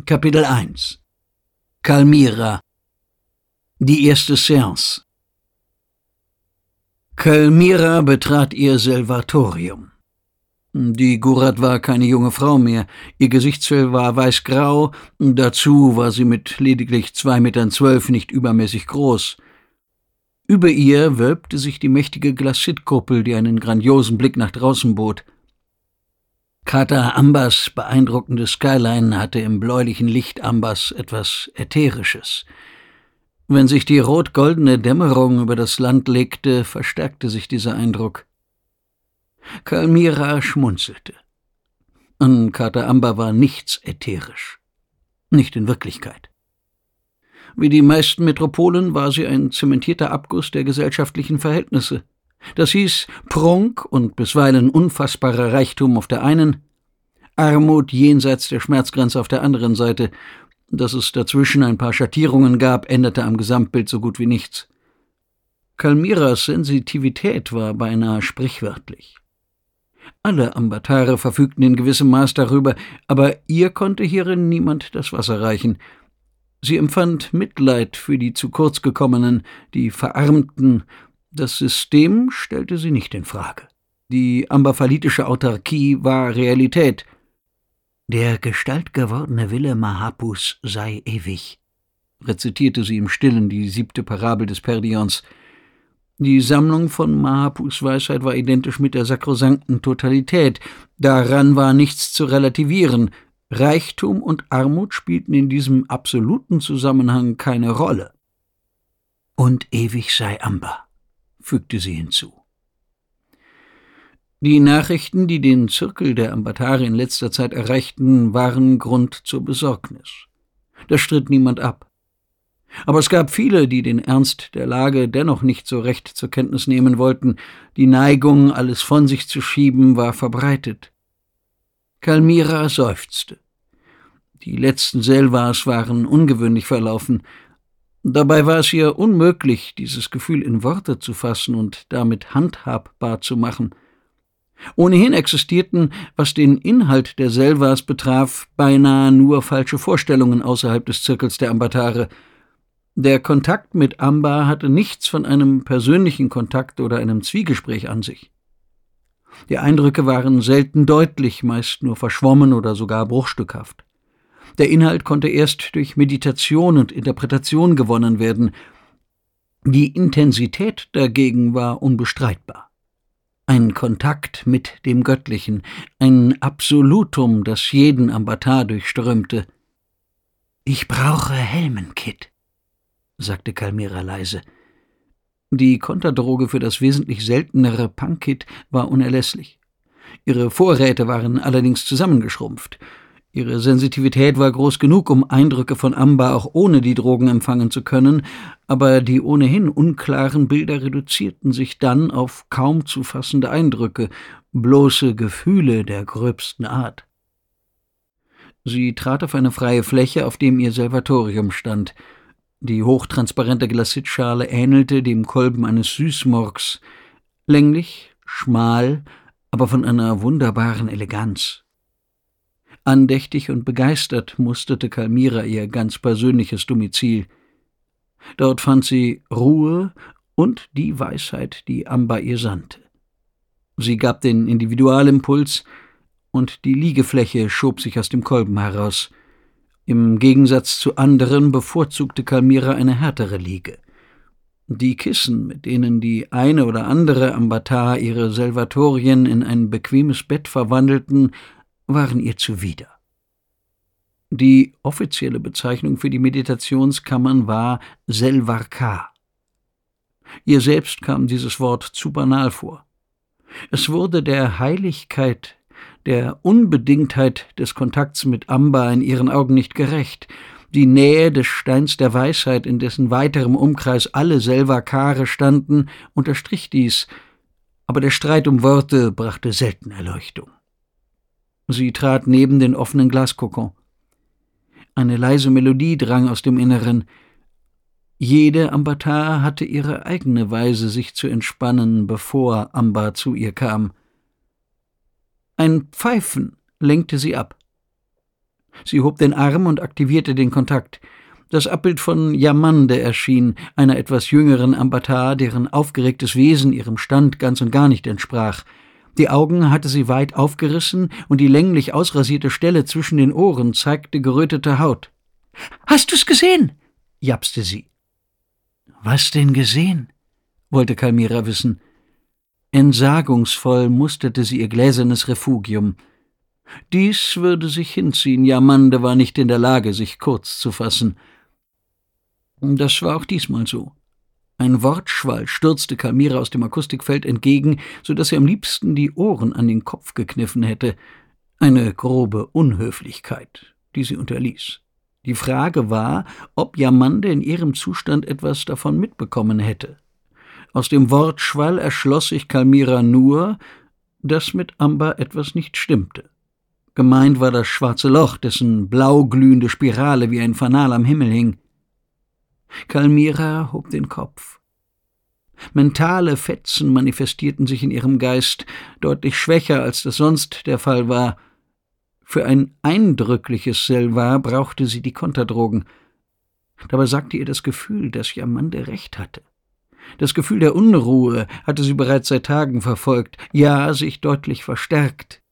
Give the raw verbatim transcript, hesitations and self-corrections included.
Kapitel eins Kalmira. Die erste Seance. Kalmira betrat ihr Selvatorium. Die Gurat war keine junge Frau mehr, ihr Gesichtsfell war weißgrau, dazu war sie mit lediglich zwei Metern zwölf nicht übermäßig groß. Über ihr wölbte sich die mächtige Glacittkuppel, die einen grandiosen Blick nach draußen bot. Kata Ambas beeindruckende Skyline hatte im bläulichen Licht Ambas etwas Ätherisches. Wenn sich die rot-goldene Dämmerung über das Land legte, verstärkte sich dieser Eindruck. Kalmira schmunzelte. An Kata Amba war nichts ätherisch. Nicht in Wirklichkeit. Wie die meisten Metropolen war sie ein zementierter Abguss der gesellschaftlichen Verhältnisse. Das hieß Prunk und bisweilen unfassbarer Reichtum auf der einen, Armut jenseits der Schmerzgrenze auf der anderen Seite. Dass es dazwischen ein paar Schattierungen gab, änderte am Gesamtbild so gut wie nichts. Kalmiras Sensitivität war beinahe sprichwörtlich. Alle Ambatare verfügten in gewissem Maß darüber, aber ihr konnte hierin niemand das Wasser reichen. Sie empfand Mitleid für die zu kurz gekommenen, die Verarmten. Das System stellte sie nicht in Frage. Die ambaphalitische Autarkie war Realität. »Der gestaltgewordene Wille Mahapus sei ewig«, rezitierte sie im Stillen die siebte Parabel des Perdions. Die Sammlung von Mahapus Weisheit war identisch mit der sakrosankten Totalität. Daran war nichts zu relativieren. Reichtum und Armut spielten in diesem absoluten Zusammenhang keine Rolle. »Und ewig sei Amba«, fügte sie hinzu. Die Nachrichten, die den Zirkel der Ambatare in letzter Zeit erreichten, waren Grund zur Besorgnis. Das stritt niemand ab. Aber es gab viele, die den Ernst der Lage dennoch nicht so recht zur Kenntnis nehmen wollten. Die Neigung, alles von sich zu schieben, war verbreitet. Kalmira seufzte. Die letzten Selvas waren ungewöhnlich verlaufen. Dabei war es ihr unmöglich, dieses Gefühl in Worte zu fassen und damit handhabbar zu machen. Ohnehin existierten, was den Inhalt der Selvas betraf, beinahe nur falsche Vorstellungen außerhalb des Zirkels der Ambatare. Der Kontakt mit Amba hatte nichts von einem persönlichen Kontakt oder einem Zwiegespräch an sich. Die Eindrücke waren selten deutlich, meist nur verschwommen oder sogar bruchstückhaft. Der Inhalt konnte erst durch Meditation und Interpretation gewonnen werden. Die Intensität dagegen war unbestreitbar. Ein Kontakt mit dem Göttlichen, ein Absolutum, das jeden Ambatar durchströmte. »Ich brauche Helmenkit«, sagte Kalmira leise. Die Konterdroge für das wesentlich seltenere Punkit war unerlässlich. Ihre Vorräte waren allerdings zusammengeschrumpft. Ihre Sensitivität war groß genug, um Eindrücke von Amba auch ohne die Drogen empfangen zu können, aber die ohnehin unklaren Bilder reduzierten sich dann auf kaum zu fassende Eindrücke, bloße Gefühle der gröbsten Art. Sie trat auf eine freie Fläche, auf dem ihr Selvatorium stand. Die hochtransparente Glacittschale ähnelte dem Kolben eines Süßmurks, länglich, schmal, aber von einer wunderbaren Eleganz. Andächtig und begeistert musterte Kalmira ihr ganz persönliches Domizil. Dort fand sie Ruhe und die Weisheit, die Amba ihr sandte. Sie gab den Individualimpuls, und die Liegefläche schob sich aus dem Kolben heraus. Im Gegensatz zu anderen bevorzugte Kalmira eine härtere Liege. Die Kissen, mit denen die eine oder andere Ambatar ihre Selvatorien in ein bequemes Bett verwandelten, waren ihr zuwider. Die offizielle Bezeichnung für die Meditationskammern war Selvarkar. Ihr selbst kam dieses Wort zu banal vor. Es wurde der Heiligkeit, der Unbedingtheit des Kontakts mit Amba in ihren Augen nicht gerecht. Die Nähe des Steins der Weisheit, in dessen weiterem Umkreis alle Selvarkare standen, unterstrich dies, aber der Streit um Worte brachte selten Erleuchtung. Sie trat neben den offenen Glaskokon. Eine leise Melodie drang aus dem Inneren. Jede Ambatar hatte ihre eigene Weise, sich zu entspannen, bevor Amba zu ihr kam. Ein Pfeifen lenkte sie ab. Sie hob den Arm und aktivierte den Kontakt. Das Abbild von Yamande erschien, einer etwas jüngeren Ambatar, deren aufgeregtes Wesen ihrem Stand ganz und gar nicht entsprach. Die Augen hatte sie weit aufgerissen und die länglich ausrasierte Stelle zwischen den Ohren zeigte gerötete Haut. »Hast du's gesehen?« japste sie. »Was denn gesehen?« wollte Kalmira wissen. Entsagungsvoll musterte sie ihr gläsernes Refugium. Dies würde sich hinziehen, Yamande war nicht in der Lage, sich kurz zu fassen. Das war auch diesmal so. Ein Wortschwall stürzte Kalmira aus dem Akustikfeld entgegen, so dass sie am liebsten die Ohren an den Kopf gekniffen hätte. Eine grobe Unhöflichkeit, die sie unterließ. Die Frage war, ob Yamande in ihrem Zustand etwas davon mitbekommen hätte. Aus dem Wortschwall erschloss sich Kalmira nur, dass mit Amber etwas nicht stimmte. Gemeint war das schwarze Loch, dessen blauglühende Spirale wie ein Fanal am Himmel hing. Kalmira hob den Kopf. Mentale Fetzen manifestierten sich in ihrem Geist, deutlich schwächer, als das sonst der Fall war. Für ein eindrückliches Selvar brauchte sie die Konterdrogen. Dabei sagte ihr das Gefühl, dass Yamande recht hatte. Das Gefühl der Unruhe hatte sie bereits seit Tagen verfolgt, ja, sich deutlich verstärkt.